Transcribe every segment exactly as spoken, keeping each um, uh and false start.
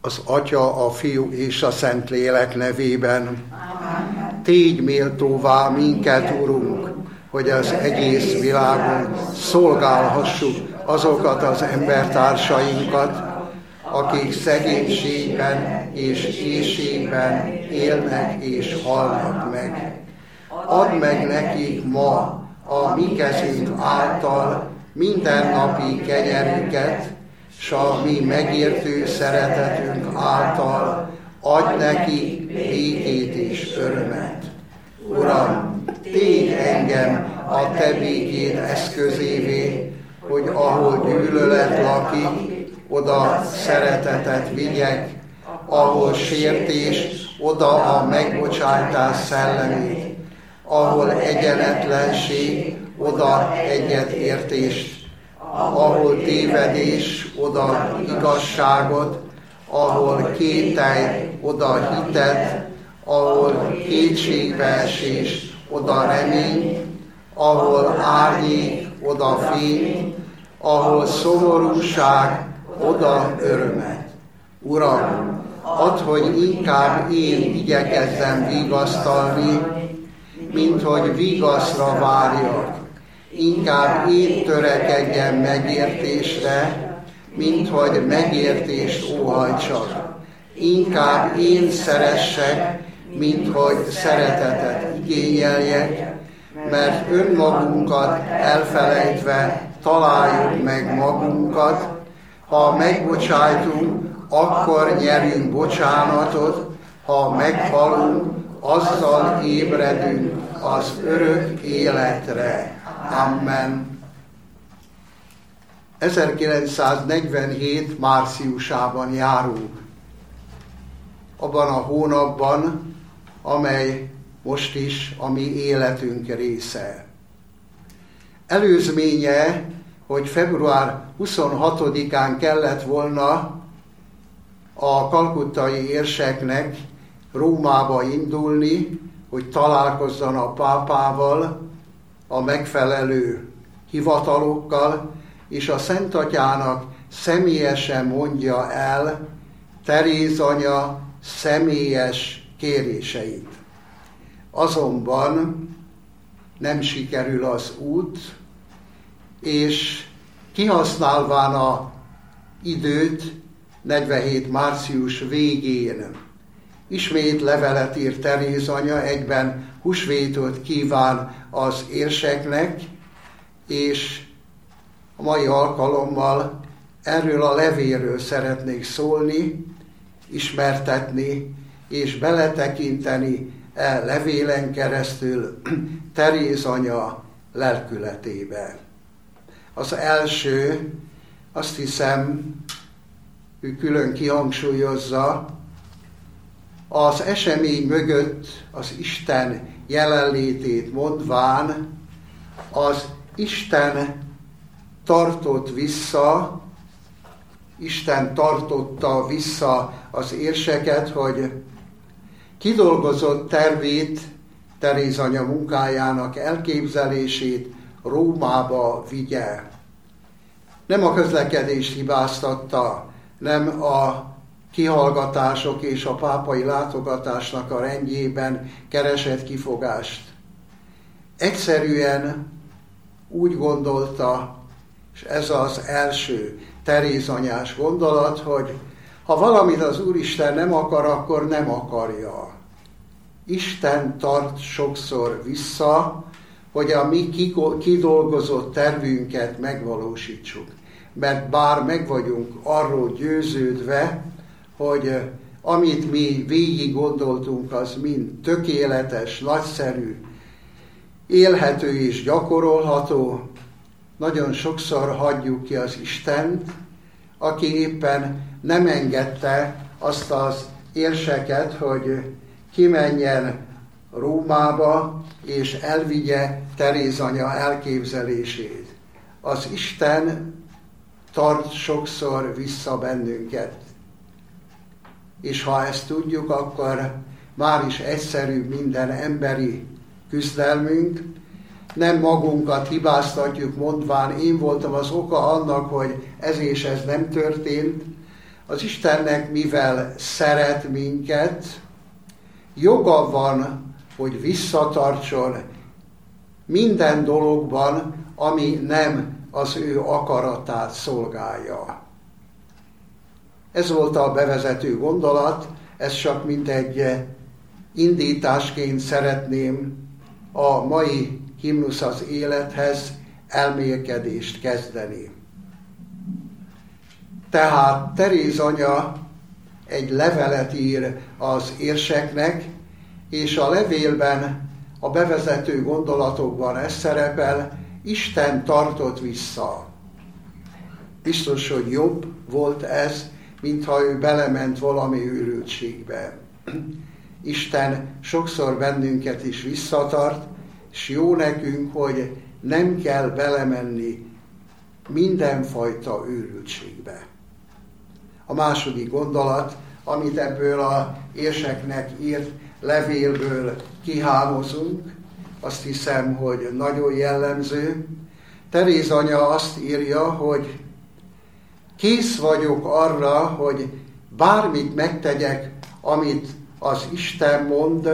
Az Atya, a Fiú és a Szentlélek nevében. Tégy méltóvá minket, Urunk, hogy az egész világon szolgálhassuk azokat az embertársainkat, akik szegénységben és éhségben élnek és halnak meg. Add meg nekik ma a mi kezünk által mindennapi kenyerüket, s a mi megértő szeretetünk által adj nekik békét és örömet. Uram, tégy engem a te békéd eszközévé, hogy ahol gyűlölet lakik, oda szeretetet vigyek, ahol sértés, oda a megbocsátás szellemét, ahol egyenetlenség, oda egyetértést, ahol tévedés, oda igazságot, ahol kételj, oda hitet, ahol kétségbeesés, oda remény, ahol árnyék, oda fény, ahol szomorúság, oda örömet. Uram, add, hogy inkább én igyekezzem vigasztalni, mint hogy vigaszra várjak. Inkább én törekedjem megértésre, mint hogy megértést óhajtsak. Inkább én szeressek, mint hogy szeretetet igényeljek, mert önmagunkat elfelejtve találjuk meg magunkat. Ha megbocsájtunk, akkor nyerünk bocsánatot, ha meghalunk, azzal ébredünk az örök életre. Amen. ezerkilencszáznegyvenhét márciusában járunk. Abban a hónapban, amely most is a mi életünk része. Előzménye, hogy február huszonhatodikán kellett volna a kalkuttai érseknek Rómába indulni, hogy találkozzon a pápával, a megfelelő hivatalokkal, és a Szent Atyának személyesen mondja el Teréz anya személyes kéréseit. Azonban nem sikerül az út, és kihasználván a időt, negyvenhét március végén ismét levelet ír Teréz anya, egyben húsvétot kíván az érseknek, és a mai alkalommal erről a levélről szeretnék szólni, ismertetni és beletekinteni e levélen keresztül Teréz anya lelkületébe. Az első, azt hiszem, ő külön kihangsúlyozza, az esemény mögött az Isten jelenlétét mondván, az Isten tartott vissza, Isten tartotta vissza az érseket, hogy kidolgozott tervét, Teréz anya munkájának elképzelését Rómába vigye. Nem a közlekedést hibáztatta, nem a kihallgatások és a pápai látogatásnak a rendjében keresett kifogást. Egyszerűen úgy gondolta, és ez az első Teréz anyás gondolat, hogy ha valamit az Úristen nem akar, akkor nem akarja. Isten tart sokszor vissza, hogy a mi kidolgozott tervünket megvalósítsuk. Mert bár meg vagyunk arról győződve, hogy amit mi végig gondoltunk, az mind tökéletes, nagyszerű, élhető és gyakorolható, nagyon sokszor hagyjuk ki az Istent, aki éppen nem engedte azt az érseket, hogy kimenjen Rómába, és elvigye Teréz anya elképzelését. Az Isten tart sokszor vissza bennünket. És ha ezt tudjuk, akkor már is egyszerű minden emberi küzdelmünk. Nem magunkat hibáztatjuk mondván, én voltam az oka annak, hogy ez és ez nem történt, Az Istennek, mivel szeret minket, joga van, hogy visszatartson minden dologban, ami nem az ő akaratát szolgálja. Ez volt a bevezető gondolat, ez csak mint egy indításként szeretném a mai himnusz az élethez elmélkedést kezdeni. Tehát Teréz anya egy levelet ír az érseknek, és a levélben, a bevezető gondolatokban ez szerepel: Isten tartott vissza. Biztos, hogy jobb volt ez, mintha ő belement valami őrültségbe. Isten sokszor bennünket is visszatart, és jó nekünk, hogy nem kell belemenni mindenfajta őrültségbe. A második gondolat, amit ebből az érseknek írt levélből kihámozunk, azt hiszem, hogy nagyon jellemző. Teréz anya azt írja, hogy kész vagyok arra, hogy bármit megtegyek, amit az Isten mond,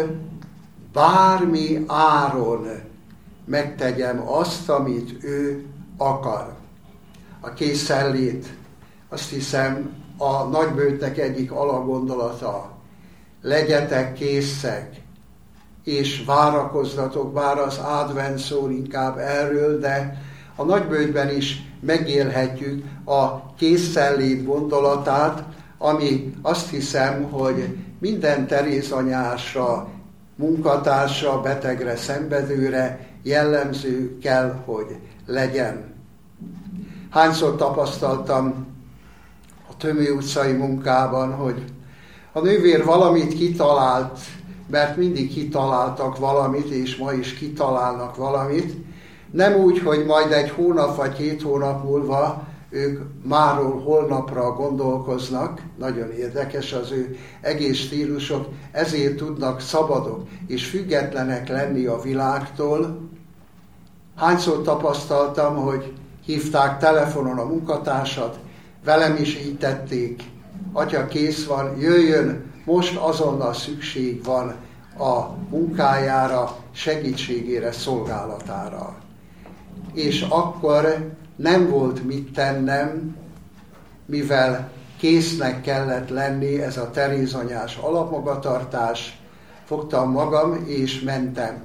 bármi áron megtegyem azt, amit ő akar. A készenlét, azt hiszem, a nagybőtnek egyik alagondolata. Legyetek készek, és várakozzatok, bár az advent szól inkább erről, de a nagybőtben is megélhetjük a készenlét gondolatát, ami azt hiszem, hogy minden terézanyásra, munkatársra, betegre, szenvedőre jellemző kell, hogy legyen. Hányszor tapasztaltam a Tömő utcai munkában, hogy a nővér valamit kitalált, mert mindig kitaláltak valamit, és ma is kitalálnak valamit, nem úgy, hogy majd egy hónap vagy két hónap múlva ők máról holnapra gondolkoznak, nagyon érdekes az ő egész stílusok, ezért tudnak szabadok és függetlenek lenni a világtól. Hányszor tapasztaltam, hogy hívták telefonon a munkatársat, velem is így tették: atya, kész van, jöjjön, most azonnal szükség van a munkájára, segítségére, szolgálatára. És akkor nem volt mit tennem, mivel késznek kellett lenni, ez a terézanyás alapmagatartás, fogtam magam és mentem.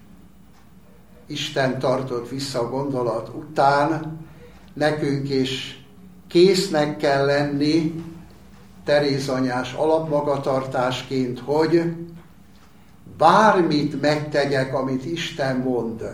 Isten tartott vissza a gondolat után, nekünk is késznek kell lenni, terézanyás alapmagatartásként, hogy bármit megtegyek, amit Isten mond.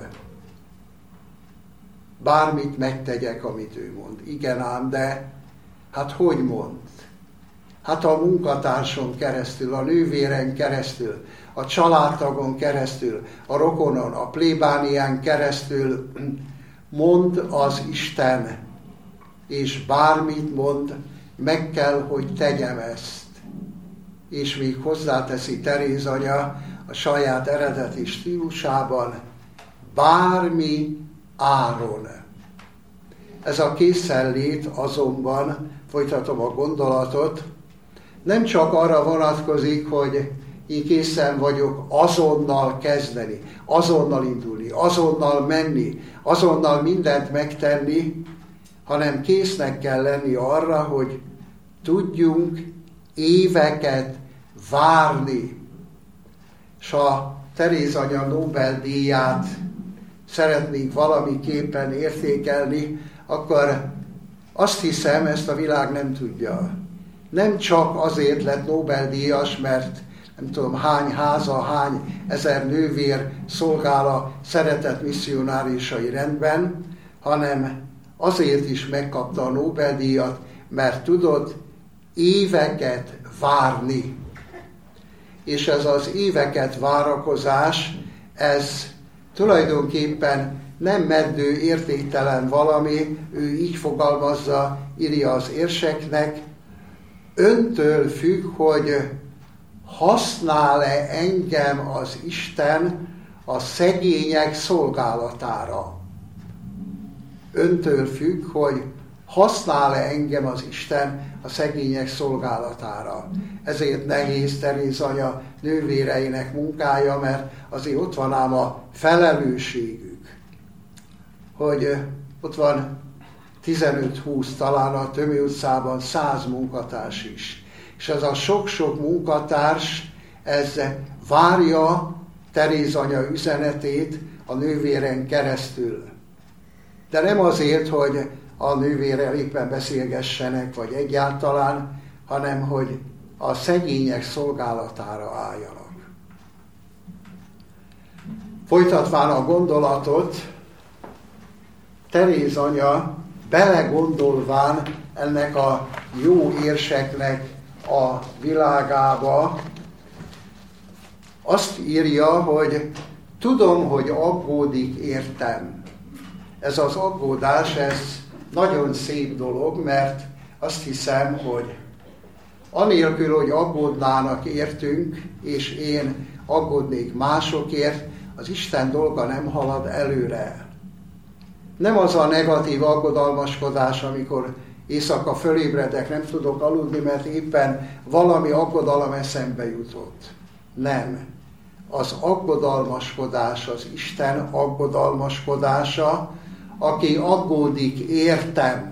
Bármit megtegyek, amit ő mond. Igen ám, de hát hogy mond? Hát a munkatárson keresztül, a nővéren keresztül, a családtagon keresztül, a rokonon, a plébánián keresztül mond az Isten, és bármit mond, meg kell, hogy tegyem ezt. És még hozzáteszi Teréz anya a saját eredeti stílusában, bármi áron. Ez a készenlét azonban, folytatom a gondolatot, nem csak arra vonatkozik, hogy én készen vagyok azonnal kezdeni, azonnal indulni, azonnal menni, azonnal mindent megtenni, hanem késznek kell lenni arra, hogy tudjunk éveket várni. És a Teréz anya Nobel-díját szeretnénk valamiképpen értékelni, akkor azt hiszem, ezt a világ nem tudja. Nem csak azért lett Nobel-díjas, mert nem tudom hány háza, hány ezer nővér szolgál a szeretett misszionárisai rendben, hanem azért is megkapta a Nobel-díjat, mert tudott éveket várni. És ez az éveket várakozás, ez tulajdonképpen nem meddő, értéktelen valami, ő így fogalmazza, írja az érseknek, öntől függ, hogy használ-e engem az Isten a szegények szolgálatára. Öntől függ, hogy használ-e engem az Isten a szegények szolgálatára. Ezért nehéz Teréz anya nővéreinek munkája, mert azért ott van ám a felelősségük, hogy ott van tizenöt-húsz, talán a Tömő utcában száz munkatárs is. És ez a sok-sok munkatárs, ez várja Teréz anya üzenetét a nővéren keresztül. De nem azért, hogy a nővérrel éppen beszélgessenek, vagy egyáltalán, hanem hogy a szegények szolgálatára álljanak. Folytatván a gondolatot, Teréz anya belegondolván ennek a jó érseknek a világába, azt írja, hogy tudom, hogy aggódik értem. Ez az aggódás, ez nagyon szép dolog, mert azt hiszem, hogy anélkül, hogy aggódnának értünk, és én aggódnék másokért, az Isten dolga nem halad előre. Nem az a negatív aggodalmaskodás, amikor éjszaka fölébredek, nem tudok aludni, mert éppen valami aggodalom eszembe jutott. Nem. Az aggodalmaskodás az Isten aggodalmaskodása, aki aggódik értem.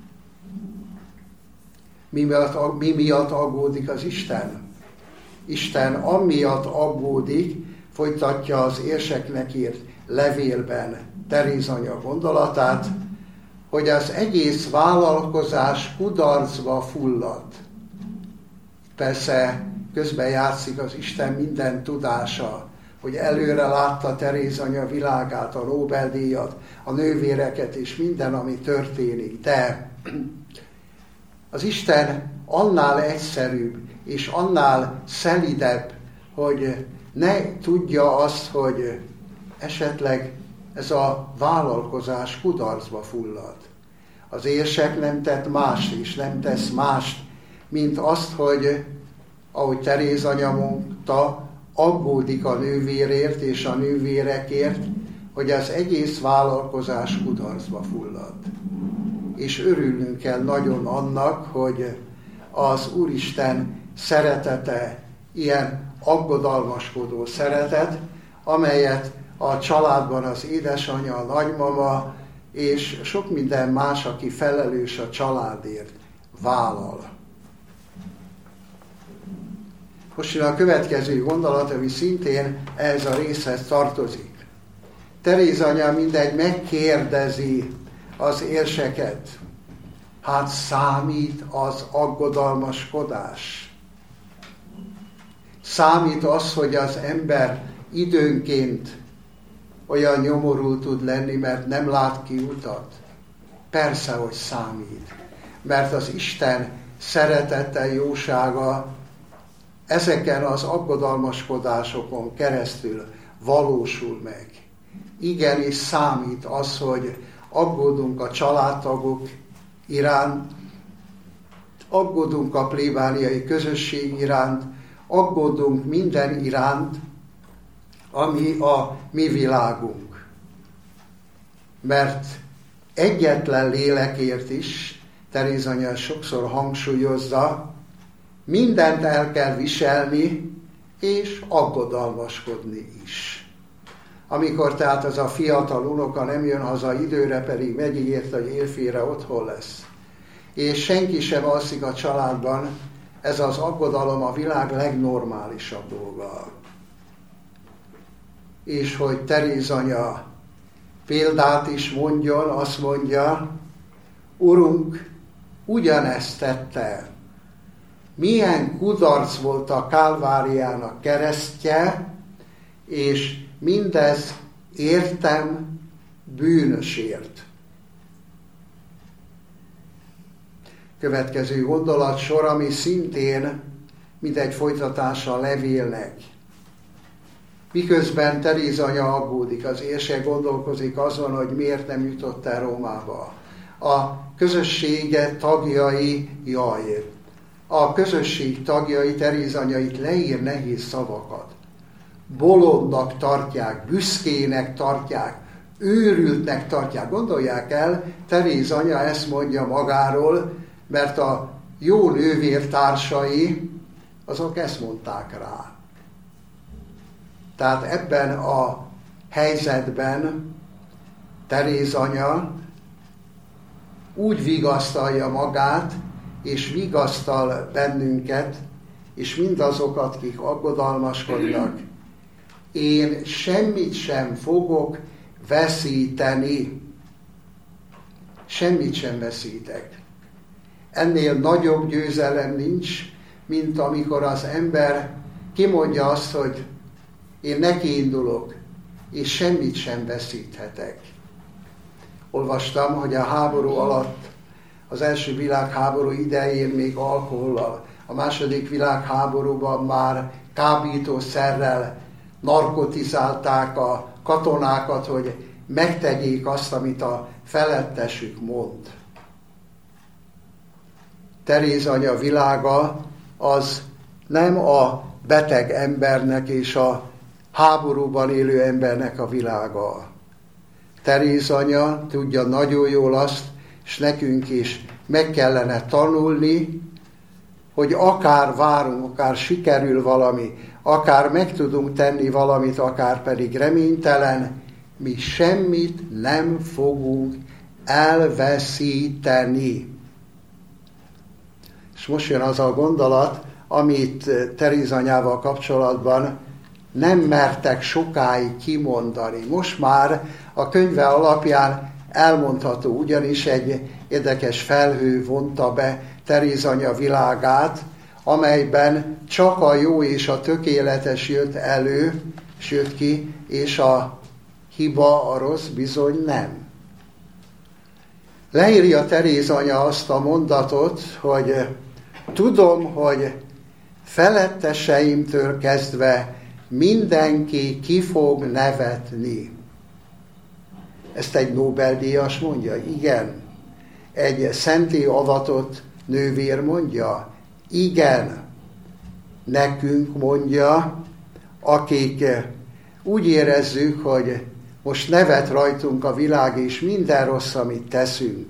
Mi miatt, mi miatt aggódik az Isten? Isten amiatt aggódik, folytatja az érseknek írt levélben Teréz anya gondolatát, hogy az egész vállalkozás kudarcba fulladt. Persze közben játszik az Isten minden tudása, hogy előre látta Teréz anya világát, a Nobel-díjat, a nővéreket és minden, ami történik. De az Isten annál egyszerűbb és annál szelidebb, hogy ne tudja azt, hogy esetleg ez a vállalkozás kudarcba fullad. Az érsek nem tett mást, és nem tesz mást, mint azt, hogy, ahogy Teréz anya mondta, aggódik a nővérért és a nővérekért, hogy az egész vállalkozás kudarcba fullad. És örülnünk kell nagyon annak, hogy az Úristen szeretete ilyen aggodalmaskodó szeretet, amelyet a családban az édesanyja, a nagymama és sok minden más, aki felelős a családért, vállal. Most jön a következő gondolat, ami szintén ehhez a részhez tartozik. Teréz anya mindegy megkérdezi az érseket. Hát számít az aggodalmaskodás? Számít az, hogy az ember időnként olyan nyomorult tud lenni, mert nem lát ki utat? Persze, hogy számít. Mert az Isten szeretete, jósága ezeken az aggodalmaskodásokon keresztül valósul meg. Igenis számít az, hogy aggódunk a családtagok iránt, aggódunk a plébániai közösség iránt, aggódunk minden iránt, ami a mi világunk. Mert egyetlen lélekért is, Teréz anya sokszor hangsúlyozza, mindent el kell viselni, és aggodalmaskodni is. Amikor tehát az a fiatal unoka nem jön haza időre, pedig megígérte, hogy éjfélre otthon lesz, és senki sem alszik a családban, ez az aggodalom a világ legnormálisabb dolga. És hogy Teréz anya példát is mondjon, azt mondja, Urunk ugyanezt tette. Milyen kudarc volt a Kálváriának keresztje, és mindez értem bűnösért. Következő gondolatsor, ami szintén mindegy folytatása a levélnek. Miközben Teréz anya aggódik, az érsek gondolkozik azon, hogy miért nem jutott el Rómába. A közössége tagjai, jaj, a közösség tagjai Teréz anya itt leír nehéz szavakat. Bolondnak tartják, büszkének tartják, őrültnek tartják. Gondolják el, Teréz anya ezt mondja magáról, mert a jó nővértársai, azok ezt mondták rá. Tehát ebben a helyzetben Teréz anya úgy vigasztalja magát, és vigasztal bennünket, és mindazokat, akik aggodalmaskodnak. Én semmit sem fogok veszíteni. Semmit sem veszítek. Ennél nagyobb győzelem nincs, mint amikor az ember kimondja azt, hogy én nekiindulok, és semmit sem veszíthetek. Olvastam, hogy a háború alatt, az első világháború idején még alkohollal, a második világháborúban már kábítószerrel narkotizálták a katonákat, hogy megtegyék azt, amit a felettesük mond. Teréz anya világa az nem a beteg embernek és a háborúban élő embernek a világa. Teréz anya tudja nagyon jól azt, és nekünk is meg kellene tanulni, hogy akár várunk, akár sikerül valami, akár meg tudunk tenni valamit, akár pedig reménytelen, mi semmit nem fogunk elveszíteni. És most jön az a gondolat, amit Teréz anyával kapcsolatban nem mertek sokáig kimondani. Most már a könyve alapján elmondható, ugyanis egy érdekes felhő vonta be Teréz anya világát, amelyben csak a jó és a tökéletes jött elő, és jött ki, és a hiba, a rossz bizony nem. Leírja Teréz anya azt a mondatot, hogy tudom, hogy feletteseimtől kezdve mindenki ki fog nevetni. Ezt egy Nobel-díjas mondja? Igen. Egy szenté avatott nővér mondja? Igen. Nekünk mondja, akik úgy érezzük, hogy most nevet rajtunk a világ, és minden rossz, amit teszünk.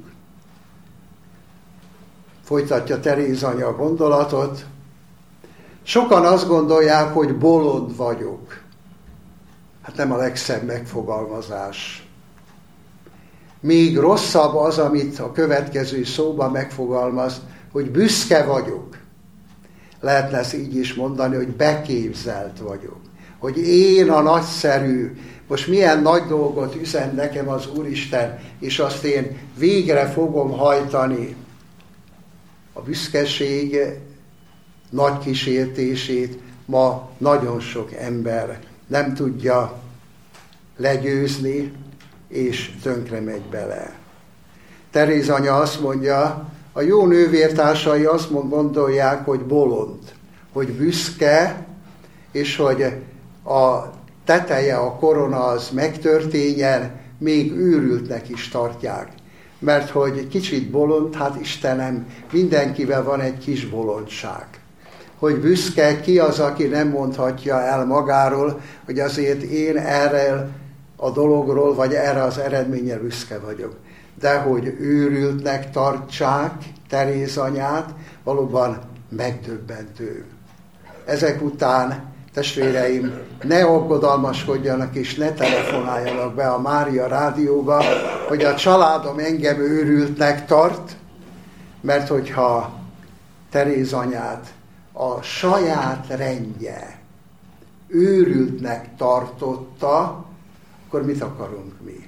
Folytatja Teréz anya a gondolatot. Sokan azt gondolják, hogy bolond vagyok. Hát nem a legszebb megfogalmazás. Még rosszabb az, amit a következő szóban megfogalmaz, hogy büszke vagyok. Lehetne ezt így is mondani, hogy beképzelt vagyok. Hogy én a nagyszerű, most milyen nagy dolgot üzen nekem az Úristen, és azt én végre fogom hajtani. A büszkeség nagy kísértését ma nagyon sok ember nem tudja legyőzni, és tönkre megy bele. Teréz anya azt mondja, a jó nővértársai azt gondolják, hogy bolond, hogy büszke, és hogy a teteje, a korona az megtörténjen, még őrültnek is tartják. Mert hogy kicsit bolond, hát Istenem, mindenkivel van egy kis bolondság. Hogy büszke, ki az, aki nem mondhatja el magáról, hogy azért én erre a dologról, vagy erre az eredményre büszke vagyok. De hogy őrültnek tartsák Teréz anyát, valóban megdöbbentő. Ezek után, testvéreim, ne aggodalmaskodjanak és ne telefonáljanak be a Mária rádióba, hogy a családom engem őrültnek tart, mert hogyha Teréz anyát a saját rendje őrültnek tartotta, akkor mit akarunk mi?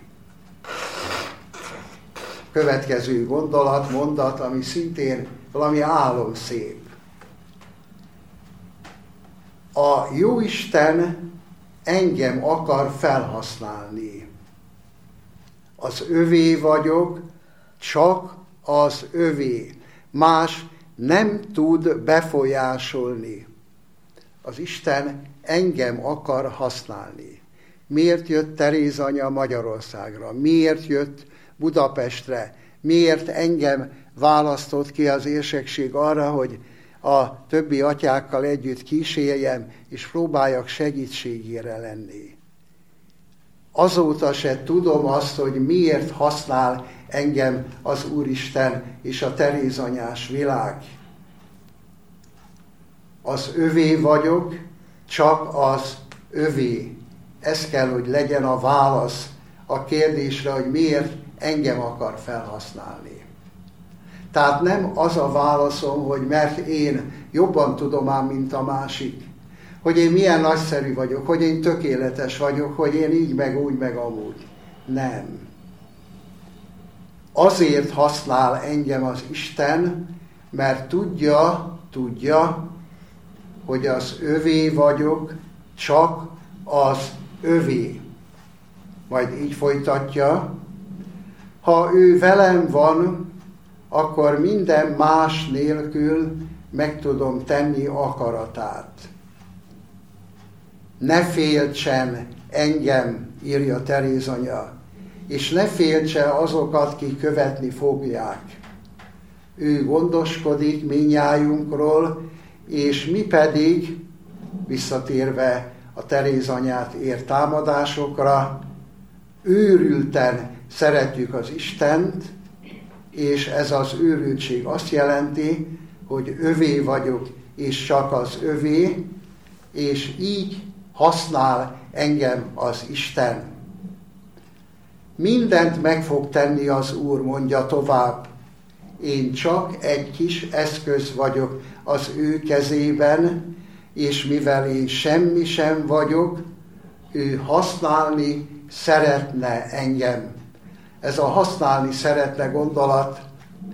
Következő gondolat, mondat, ami szintén valami álomszép. A Jóisten engem akar felhasználni. Az övé vagyok, csak az övé. Más nem tud befolyásolni. Az Isten engem akar használni. Miért jött Teréz anya Magyarországra? Miért jött Budapestre? Miért engem választott ki az érsekség arra, hogy a többi atyákkal együtt kísérjem, és próbáljak segítségére lenni? azóta se tudom azt, hogy miért használ engem az Úristen és a terézanyás világ. Az övé vagyok, csak az övé. Ez kell, hogy legyen a válasz a kérdésre, hogy miért engem akar felhasználni. Tehát nem az a válaszom, hogy mert én jobban tudom ám, mint a másik, hogy én milyen nagyszerű vagyok, hogy én tökéletes vagyok, hogy én így, meg úgy, meg amúgy. Nem. Azért használ engem az Isten, mert tudja, tudja, hogy az övé vagyok, csak az övé. Majd így folytatja, ha ő velem van, akkor minden más nélkül meg tudom tenni akaratát. Ne féltsen engem, írja Terézanya, és ne féltse azokat, ki követni fogják. Ő gondoskodik mindnyájunkról, és mi pedig, visszatérve a Terézanyát ért támadásokra, őrülten szeretjük az Istent, és ez az őrültség azt jelenti, hogy övé vagyok, és csak az övé, és így használ engem az Isten. Mindent meg fog tenni az Úr, mondja tovább. Én csak egy kis eszköz vagyok az ő kezében, és mivel én semmi sem vagyok, ő használni szeretne engem. Ez a használni szeretne gondolat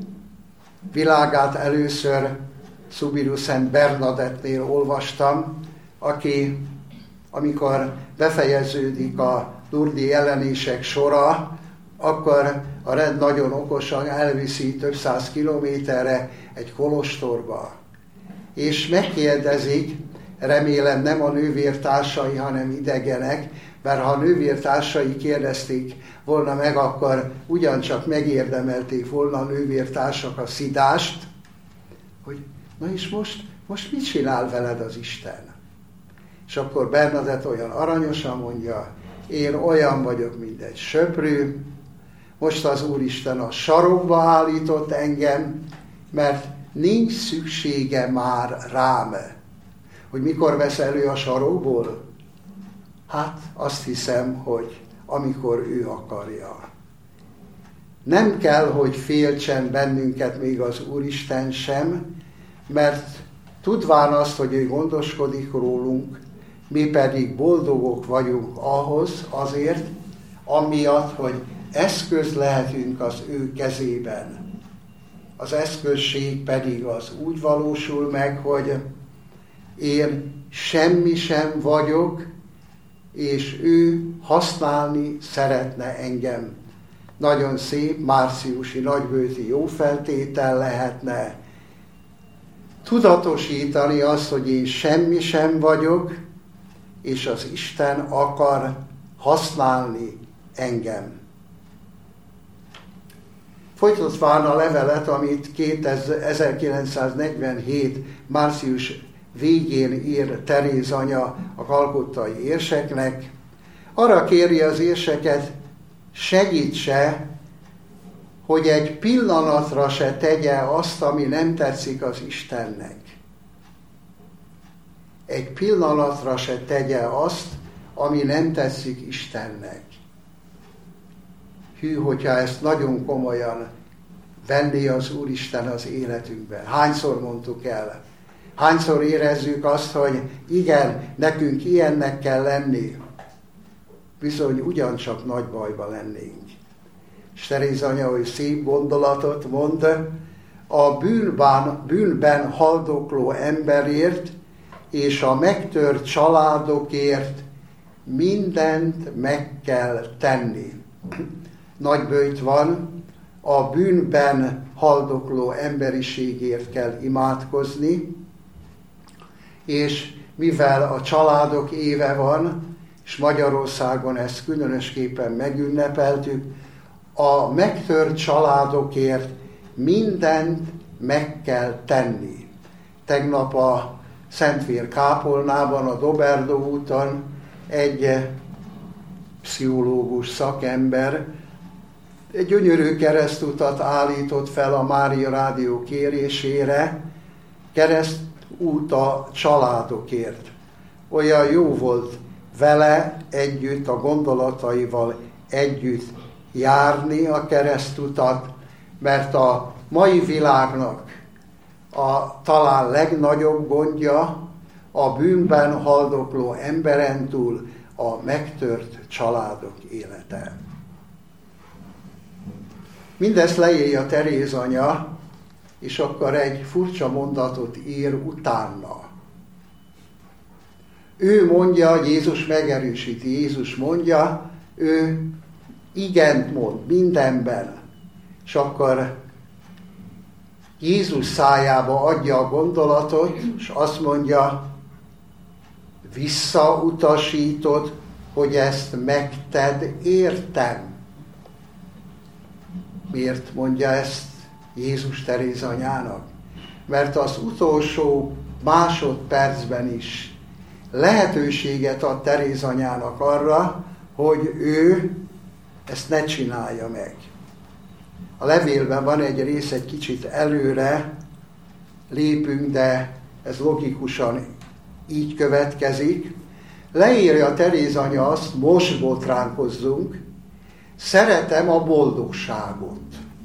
világát először Subiru Szent Bernadettnél olvastam, aki, amikor befejeződik a lurdi jelenések sora, akkor a rend nagyon okosan elviszi több száz kilométerre egy kolostorba. És megkérdezik, remélem nem a nővértársai, hanem idegenek, mert ha a nővértársai kérdezték volna meg, akkor ugyancsak megérdemelték volna a nővértársak a szidást, hogy na és most, most mit csinál veled az Isten? És akkor Bernadett olyan aranyosan mondja, én olyan vagyok, mint egy söprű, most az Úristen a sarokba állított engem, mert nincs szüksége már rám. Hogy mikor vesz elő a sarokból? Hát azt hiszem, hogy amikor ő akarja. Nem kell, hogy féltsen bennünket még az Úristen sem, mert tudván azt, hogy ő gondoskodik rólunk, mi pedig boldogok vagyunk ahhoz azért, amiatt, hogy eszköz lehetünk az ő kezében. Az eszközség pedig az úgy valósul meg, hogy én semmi sem vagyok, és ő használni szeretne engem. Nagyon szép márciusi nagybőti jó feltétel lehetne tudatosítani azt, hogy én semmi sem vagyok, és az Isten akar használni engem. Folytatván a levelet, amit ezerkilencszáznegyvenhét március végén ír Terézanya a kalkuttai érseknek, arra kéri az érseket, segítse, hogy egy pillanatra se tegye azt, ami nem tetszik az Istennek. Egy pillanatra se tegye azt, ami nem tetszik Istennek. Hű, hogyha ezt nagyon komolyan venné az Úristen az életünkben. Hányszor mondtuk el? Hányszor érezzük azt, hogy igen, nekünk ilyennek kell lenni? Bizony ugyancsak nagy bajba lennénk. És Terézanya, hogy szép gondolatot mond, a bűnben, bűnben haldokló emberért és a megtört családokért mindent meg kell tenni. Nagy bőjt van, a bűnben haldokló emberiségért kell imádkozni, és mivel a családok éve van, és Magyarországon ezt különösképpen megünnepeltük, a megtört családokért mindent meg kell tenni. Tegnap a Szentvér kápolnában, a Doberdó úton egy pszichológus szakember egy gyönyörű keresztutat állított fel a Mária Rádió kérésére, keresztút a családokért. Olyan jó volt vele együtt, a gondolataival együtt járni a keresztutat, mert a mai világnak a talán legnagyobb gondja a bűnben haldokló emberen túl a megtört családok élete. Mindezt leírja Teréz anya, és akkor egy furcsa mondatot ír utána. Ő mondja, Jézus megerősíti, Jézus mondja, ő igent mond mindenben, és akkor Jézus szájába adja a gondolatot, és azt mondja, visszautasítod, hogy ezt megted, értem. Miért mondja ezt Jézus Teréz anyának? Mert az utolsó másodpercben is lehetőséget ad Teréz anyának arra, hogy ő ezt ne csinálja meg. A levélben van egy rész, egy kicsit előre lépünk, de ez logikusan így következik. Leírja Teréz anya azt, most botránkozzunk, szeretem a boldogságot.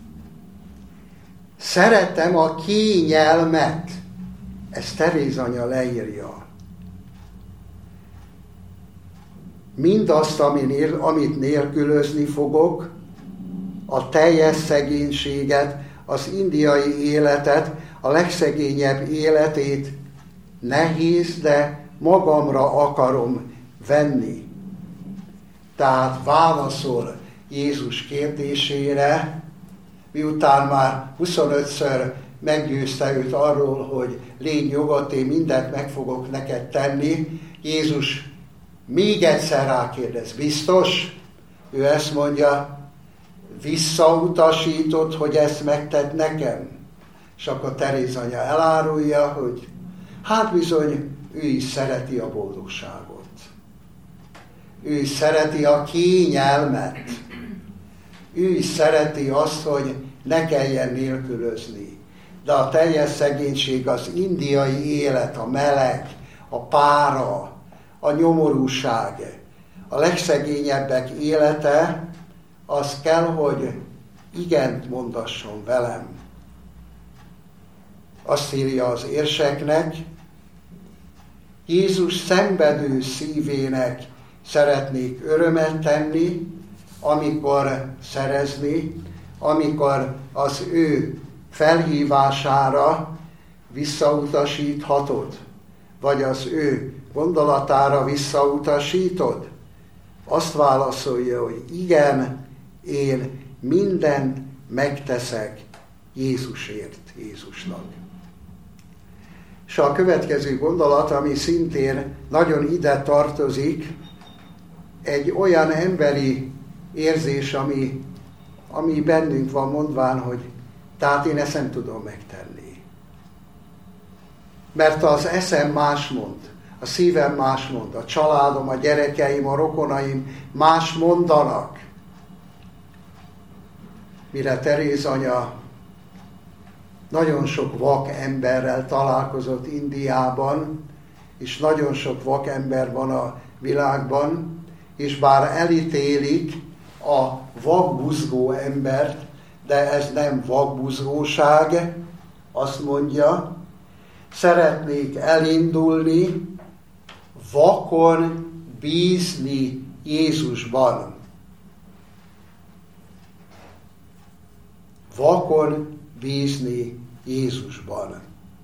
Szeretem a kényelmet. Ezt Teréz anya leírja. Mindazt, amit nélkülözni fogok, a teljes szegénységet, az indiai életet, a legszegényebb életét nehéz, de magamra akarom venni. Tehát válaszol Jézus kérdésére, miután már huszonötször meggyőzte őt arról, hogy légy nyugodt, én mindent meg fogok neked tenni, Jézus még egyszer rákérdez, biztos? Ő ezt mondja, visszautasítod, hogy ezt megtedd nekem? És akkor Teréz anya elárulja, hogy hát bizony, ő is szereti a boldogságot. Ő is szereti a kényelmet. Ő is szereti azt, hogy ne kelljen nélkülözni. De a teljes szegénység, az indiai élet, a meleg, a pára, a nyomorúság, a legszegényebbek élete, az kell, hogy igent mondasson velem. Azt írja az érseknek, Jézus szenvedő szívének szeretnék örömet tenni, amikor szerezni, amikor az ő felhívására visszautasíthatod, vagy az ő gondolatára visszautasítod. Azt válaszolja, hogy igen, én mindent megteszek Jézusért, Jézusnak. És a következő gondolat, ami szintén nagyon ide tartozik, egy olyan emberi érzés, ami, ami bennünk van mondván, hogy tehát én ezt nem tudom megtenni. Mert az eszem más mond, a szívem más mond, a családom, a gyerekeim, a rokonaim más mondanak. Mire Teréz anya nagyon sok vak emberrel találkozott Indiában, és nagyon sok vak ember van a világban, és bár elítélik a vakbuzgó embert, de ez nem vakbuzgóság, azt mondja, szeretnék elindulni, vakon bízni Jézusban. Vakon bízni Jézusban.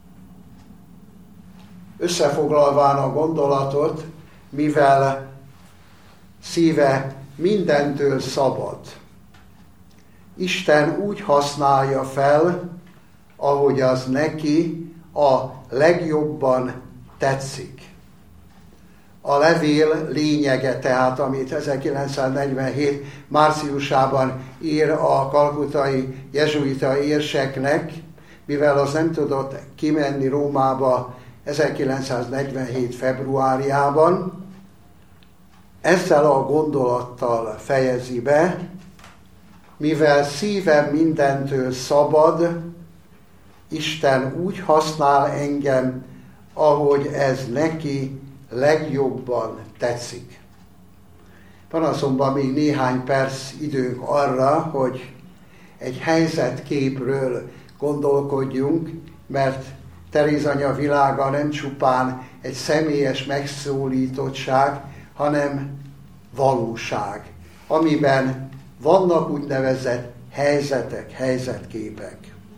Összefoglalván a gondolatot, mivel szíve mindentől szabad, Isten úgy használja fel, ahogy az neki a legjobban tetszik. A levél lényege tehát, amit ezerkilencszáznegyvenhét márciusában ír a kalkutai jezsuita érseknek, mivel az nem tudott kimenni Rómába ezerkilencszáznegyvenhét februárjában, ezzel a gondolattal fejezi be, mivel szívem mindentől szabad, Isten úgy használ engem, ahogy ez neki legjobban tetszik. Van azonban még néhány perc időnk arra, hogy egy helyzetképről gondolkodjunk, mert Teréz anya világa nem csupán egy személyes megszólítottság, hanem valóság, amiben vannak úgynevezett helyzetek, helyzetképek.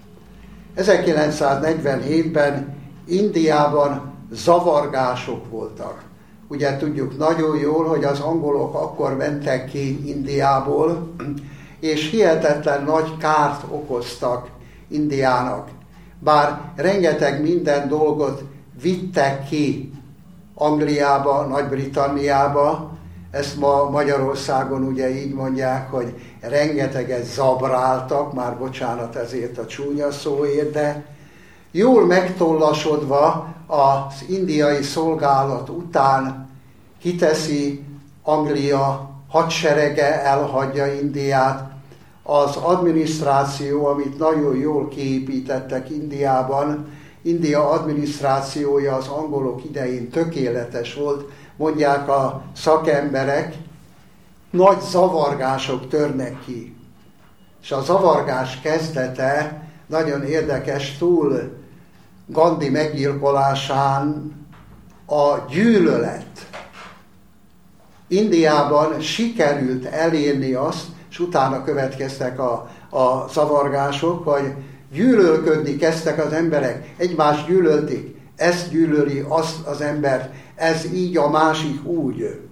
ezerkilencszáznegyvenhétben Indiában zavargások voltak. Ugye tudjuk nagyon jól, hogy az angolok akkor mentek ki Indiából, és hihetetlen nagy kárt okoztak Indiának. Bár rengeteg minden dolgot vittek ki Angliába, Nagy-Britanniába, ezt ma Magyarországon ugye így mondják, hogy rengeteget zabráltak, már bocsánat ezért a csúnya szóért, de jól megtollasodva az indiai szolgálat után kiteszi Anglia hadserege, elhagyja Indiát. Az adminisztráció, amit nagyon jól kiépítettek Indiában, India adminisztrációja az angolok idején tökéletes volt, mondják a szakemberek, nagy zavargások törnek ki. És a zavargás kezdete nagyon érdekes, túl Gandhi meggyilkolásán a gyűlölet. Indiában sikerült elérni azt, és utána következtek a, a zavargások, hogy gyűlölködni kezdtek az emberek, egymást gyűlölték, ezt gyűlöli azt az embert, ez így, a másik úgy.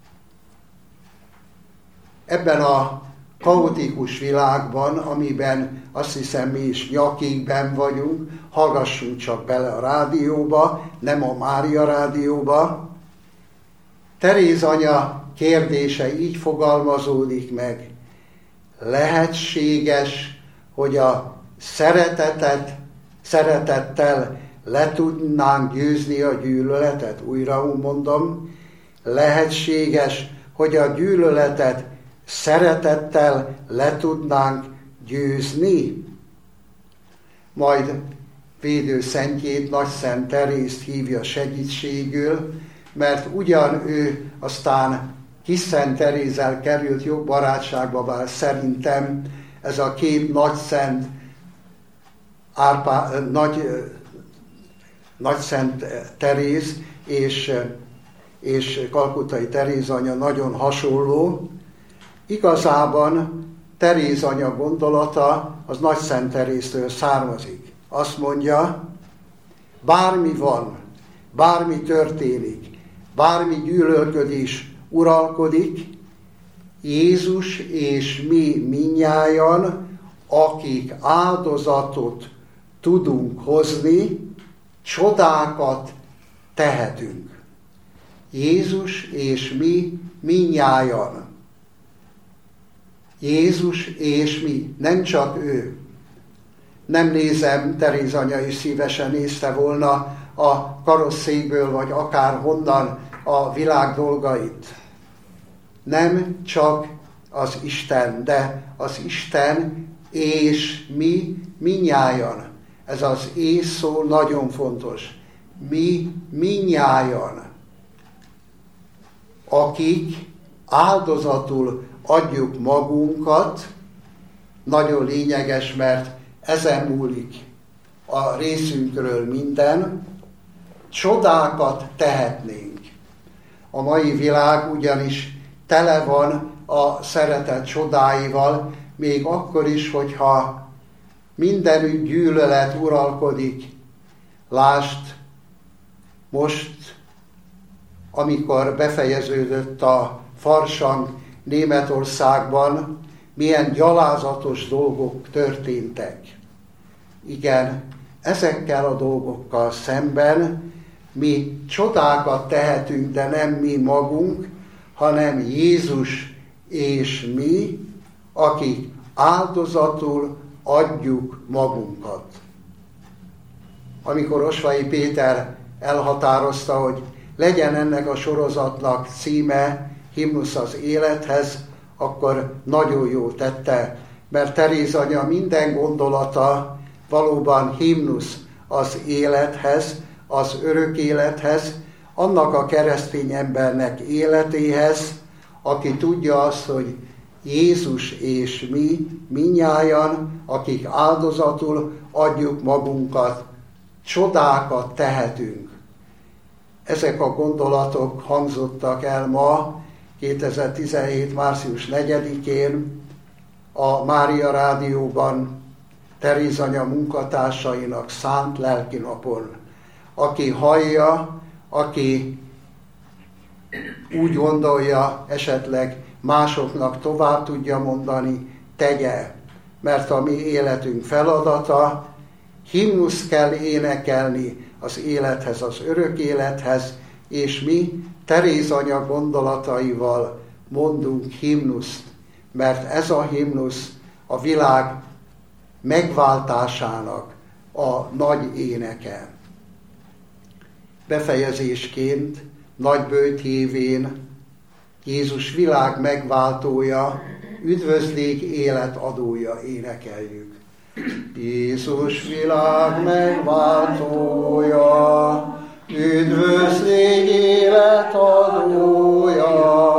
Ebben a kaotikus világban, amiben azt hiszem mi is nyakigben vagyunk, hallgassunk csak bele a rádióba, nem a Mária rádióba. Teréz anya kérdése így fogalmazódik meg: lehetséges, hogy a szeretetet, szeretettel le tudnánk győzni a gyűlöletet? Újra mondom, lehetséges, hogy a gyűlöletet szeretettel le tudnánk győzni? Majd védőszentjét, Nagyszent Terézt hívja segítségül, mert ugyan ő aztán Kisszent Terézzel került jobb barátságba, bár szerintem ez a két nagyszent, Árpá, nagy, Nagyszent Teréz és, és Kalkuttai Teréz anya nagyon hasonló. Igazában Teréz anya gondolata az Nagyszent Teréztől származik. Azt mondja, bármi van, bármi történik, bármi gyűlölködés uralkodik, Jézus és mi mindnyájan, akik áldozatot tudunk hozni, csodákat tehetünk. Jézus és mi mindnyájan. Jézus és mi, nem csak ő. Nem nézem, Teréz anya is szívesen nézte volna a karosszékből, vagy akár honnan a világ dolgait. Nem csak az Isten, de az Isten és mi mindnyájan. Ez az és szó nagyon fontos. Mi mindnyájan, akik áldozatul adjuk magunkat, nagyon lényeges, mert ezen múlik a részünkről minden, csodákat tehetnénk. A mai világ ugyanis tele van a szeretet csodáival, még akkor is, hogyha mindenütt gyűlölet uralkodik. Lásd, most, amikor befejeződött a farsang Németországban, milyen gyalázatos dolgok történtek. Igen, ezekkel a dolgokkal szemben mi csodákat tehetünk, de nem mi magunk, hanem Jézus és mi, akik áldozatul adjuk magunkat. Amikor Osvai Péter elhatározta, hogy legyen ennek a sorozatnak címe himnusz az élethez, akkor nagyon jó tette, mert Teréz anya minden gondolata valóban himnusz az élethez, az örök élethez, annak a keresztény embernek életéhez, aki tudja azt, hogy Jézus és mi, minnyájan, akik áldozatul adjuk magunkat, csodákat tehetünk. Ezek a gondolatok hangzottak el ma, kétezer-tizenhét. március negyedikén a Mária Rádióban Teréz anya munkatársainak szánt lelkinapon. Aki hallja, aki úgy gondolja, esetleg másoknak tovább tudja mondani, tegye, mert a mi életünk feladata, himnuszt kell énekelni az élethez, az örök élethez, és mi Teréz anya gondolataival mondunk himnuszt, mert ez a himnusz a világ megváltásának a nagy éneke. Befejezésként nagy bőjt hívén Jézus világ megváltója, üdvözlék életadója énekeljük. Jézus világ megváltója, üdvözlék életadója,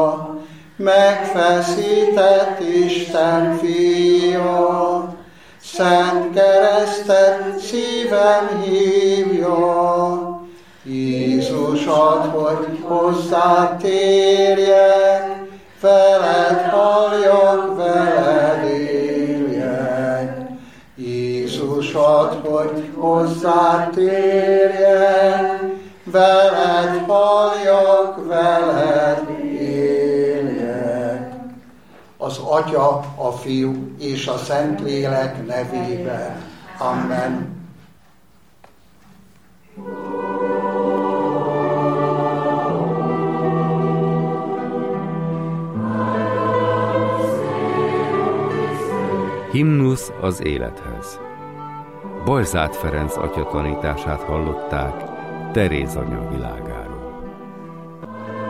megfeszített Isten fia, szent keresztet szívem hívja. Jézus add, hogy hozzád térjek, veled halljak, veled éljek. Jézus add, hogy hozzád térjek, veled halljak, veled éljek. Az Atya, a Fiú és a Szentlélek nevében. Amen. Himnusz az élethez. Bajzáth Ferenc atya tanítását hallották Teréz anya világáról.